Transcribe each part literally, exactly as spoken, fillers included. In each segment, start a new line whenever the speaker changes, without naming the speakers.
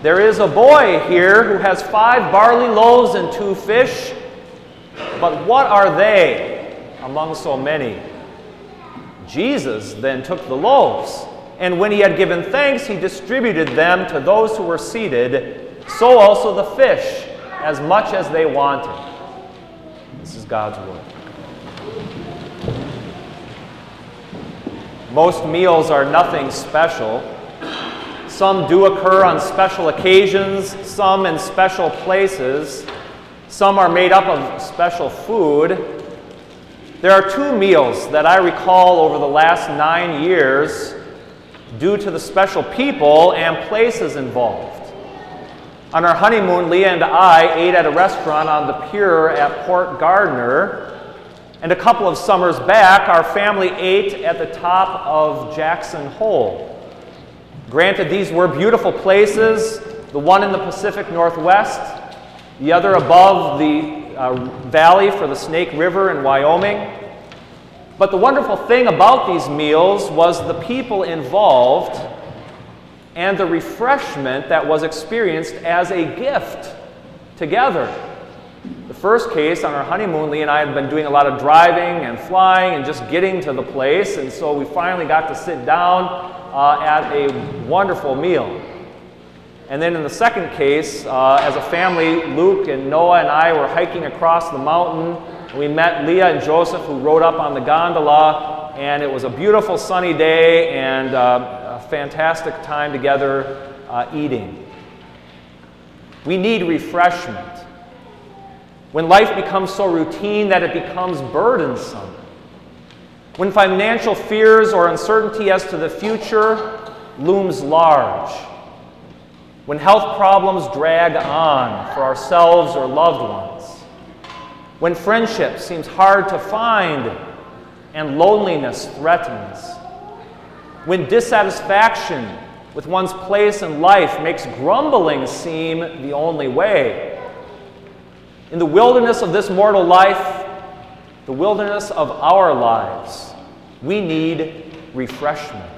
there is a boy here who has five barley loaves and two fish, but what are they among so many?" Jesus then took the loaves, and when he had given thanks, he distributed them to those who were seated, so also the fish, as much as they wanted. This is God's word. Most meals are nothing special. Some do occur on special occasions, some in special places. Some are made up of special food. There are two meals that I recall over the last nine years due to the special people and places involved. On our honeymoon, Leah and I ate at a restaurant on the pier at Port Gardner. And a couple of summers back, our family ate at the top of Jackson Hole. Granted, these were beautiful places, the one in the Pacific Northwest, the other above the uh, valley for the Snake River in Wyoming. But the wonderful thing about these meals was the people involved and the refreshment that was experienced as a gift together. The first case, on our honeymoon, Lee and I had been doing a lot of driving and flying and just getting to the place, and so we finally got to sit down uh, at a wonderful meal. And then in the second case, uh, as a family, Luke and Noah and I were hiking across the mountain. We met Leah and Joseph, who rode up on the gondola, and it was a beautiful sunny day and uh, a fantastic time together uh, eating. We need refreshment. When life becomes so routine that it becomes burdensome. When financial fears or uncertainty as to the future looms large. When health problems drag on for ourselves or loved ones. When friendship seems hard to find and loneliness threatens. When dissatisfaction with one's place in life makes grumbling seem the only way. In the wilderness of this mortal life, the wilderness of our lives, we need refreshment.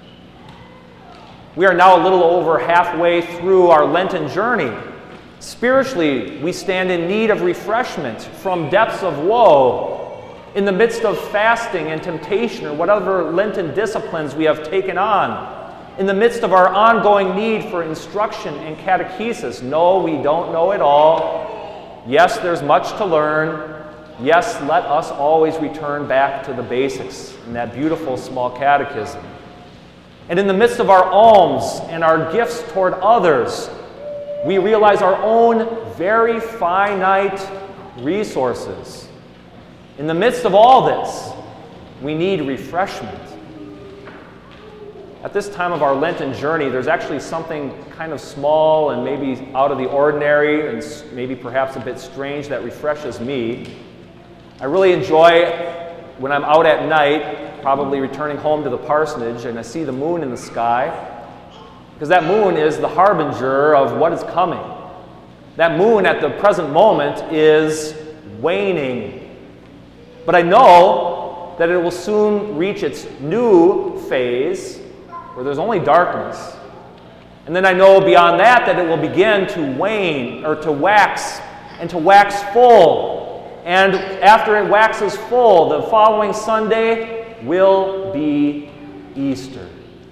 We are now a little over halfway through our Lenten journey. Spiritually, we stand in need of refreshment from depths of woe, in the midst of fasting and temptation or whatever Lenten disciplines we have taken on, in the midst of our ongoing need for instruction and catechesis. No, we don't know it all. Yes, there's much to learn. Yes, let us always return back to the basics in that beautiful small catechism. And in the midst of our alms and our gifts toward others, we realize our own very finite resources. In the midst of all this, we need refreshment. At this time of our Lenten journey, there's actually something kind of small and maybe out of the ordinary and maybe perhaps a bit strange that refreshes me. I really enjoy when I'm out at night, probably returning home to the parsonage, and I see the moon in the sky, because that moon is the harbinger of what is coming. That moon at the present moment is waning. But I know that it will soon reach its new phase, where there's only darkness. And then I know beyond that that it will begin to wane, or to wax, and to wax full. And after it waxes full, the following Sunday will be Easter.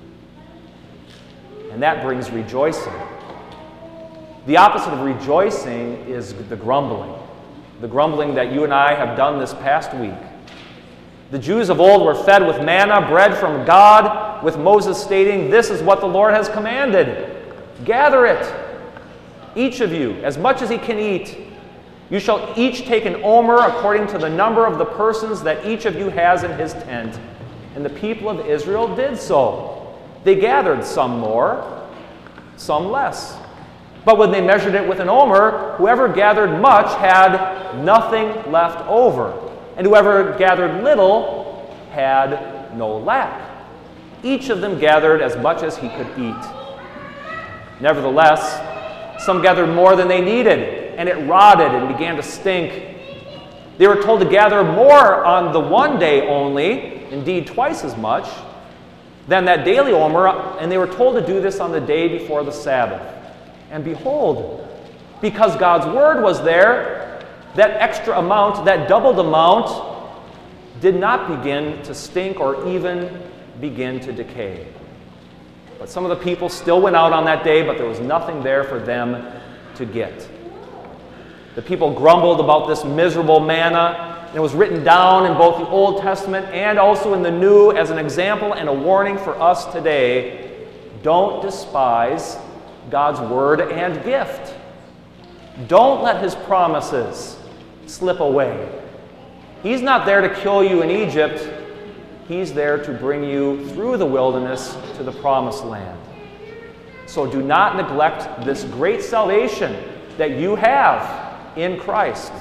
And that brings rejoicing. The opposite of rejoicing is the grumbling. The grumbling that you and I have done this past week. The Jews of old were fed with manna, bread from God, with Moses stating, "This is what the Lord has commanded. Gather it, each of you, as much as he can eat. You shall each take an omer according to the number of the persons that each of you has in his tent." And the people of Israel did so. They gathered some more, some less. But when they measured it with an omer, whoever gathered much had nothing left over. And whoever gathered little had no lack. Each of them gathered as much as he could eat. Nevertheless, some gathered more than they needed, and it rotted and began to stink. They were told to gather more on the one day only, indeed twice as much, than that daily omer, and they were told to do this on the day before the Sabbath. And behold, because God's word was there, that extra amount, that doubled amount, did not begin to stink or even begin to decay. But some of the people still went out on that day, but there was nothing there for them to get. The people grumbled about this miserable manna, and it was written down in both the Old Testament and also in the New as an example and a warning for us today. Don't despise God's word and gift. Don't let his promises slip away. He's not there to kill you in Egypt. He's there to bring you through the wilderness to the promised land. So do not neglect this great salvation that you have in Christ.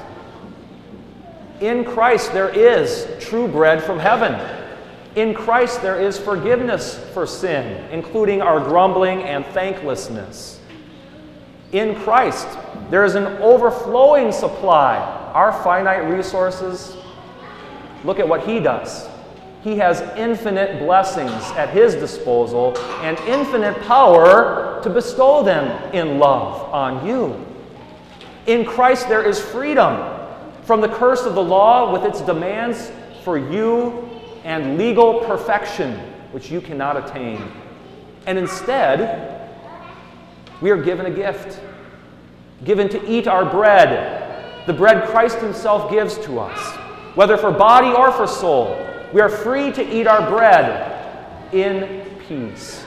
In Christ there is true bread from heaven. In Christ there is forgiveness for sin, including our grumbling and thanklessness. In Christ there is an overflowing supply. Our finite resources, look at what he does. He has infinite blessings at his disposal and infinite power to bestow them in love on you. In Christ there is freedom from the curse of the law with its demands for you and legal perfection, which you cannot attain. And instead, we are given a gift, given to eat our bread, the bread Christ himself gives to us, whether for body or for soul. We are free to eat our bread in peace.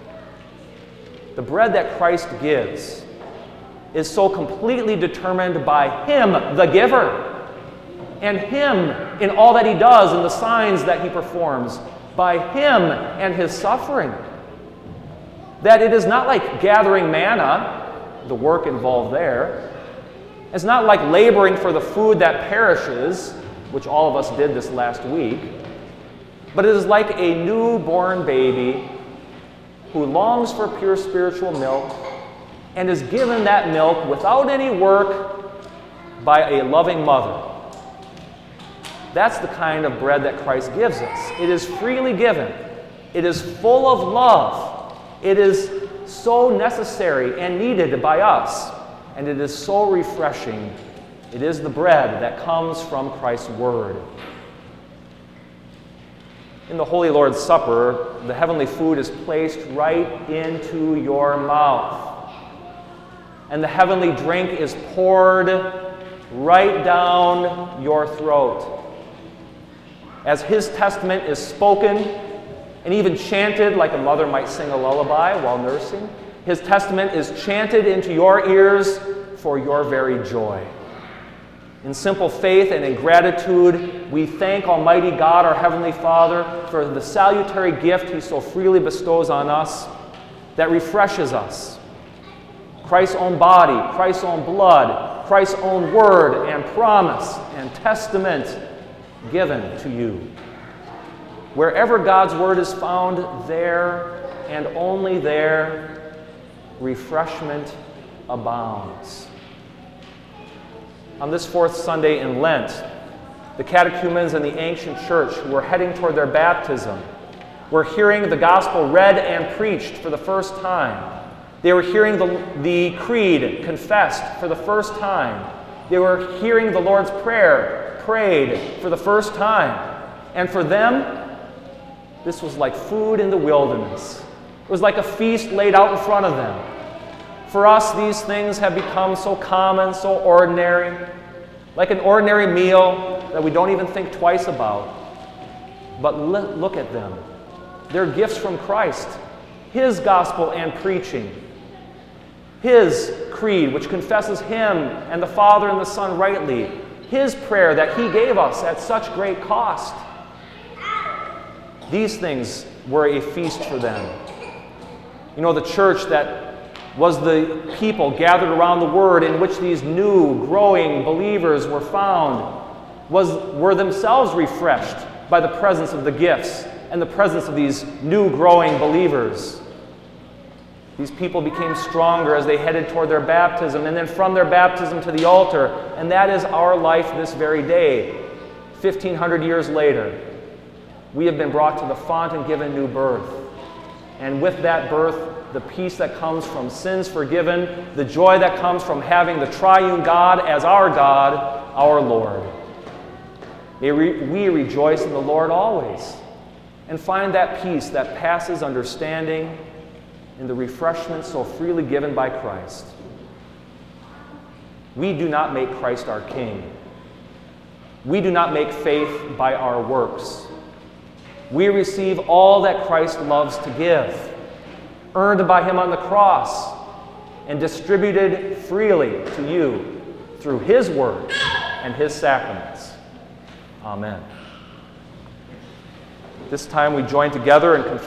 The bread that Christ gives is so completely determined by him, the giver, and him in all that he does and the signs that he performs, by him and his suffering, that it is not like gathering manna, the work involved there. It's not like laboring for the food that perishes, which all of us did this last week, but it is like a newborn baby who longs for pure spiritual milk and is given that milk without any work by a loving mother. That's the kind of bread that Christ gives us. It is freely given. It is full of love. It is so necessary and needed by us. And it is so refreshing. It is the bread that comes from Christ's word. In the Holy Lord's Supper, the heavenly food is placed right into your mouth. And the heavenly drink is poured right down your throat. As his testament is spoken and even chanted like a mother might sing a lullaby while nursing, his testament is chanted into your ears for your very joy. In simple faith and in gratitude, we thank Almighty God, our Heavenly Father, for the salutary gift he so freely bestows on us that refreshes us. Christ's own body, Christ's own blood, Christ's own word and promise and testament given to you. Wherever God's word is found, there and only there, refreshment abounds. On this fourth Sunday in Lent, the catechumens in the ancient church who were heading toward their baptism were hearing the gospel read and preached for the first time. They were hearing the, the creed confessed for the first time. They were hearing the Lord's Prayer prayed for the first time. And for them, this was like food in the wilderness. It was like a feast laid out in front of them. For us, these things have become so common, so ordinary, like an ordinary meal that we don't even think twice about. But look at them. They're gifts from Christ, his gospel and preaching, his creed, which confesses him and the Father and the Son rightly, his prayer that he gave us at such great cost. These things were a feast for them. You know, the church that was the people gathered around the Word in which these new, growing believers were found, was, were themselves refreshed by the presence of the gifts and the presence of these new, growing believers. These people became stronger as they headed toward their baptism, and then from their baptism to the altar, and that is our life this very day. fifteen hundred years later, we have been brought to the font and given new birth. and with that birth, the peace that comes from sins forgiven, the joy that comes from having the triune God as our God, our Lord. May we rejoice in the Lord always and find that peace that passes understanding in the refreshment so freely given by Christ. We do not make Christ our King. We do not make faith by our works. We receive all that Christ loves to give, earned by him on the cross, and distributed freely to you through his word and his sacraments. Amen. This time we join together and confess